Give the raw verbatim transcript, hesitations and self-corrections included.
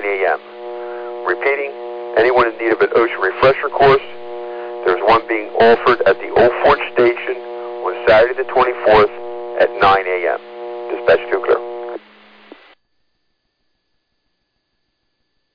nine a.m. Repeating, anyone in need of an OSHA refresher course, there's one being offered at the Old Fort Station on Saturday the twenty-fourth at nine a.m. Dispatch two clear.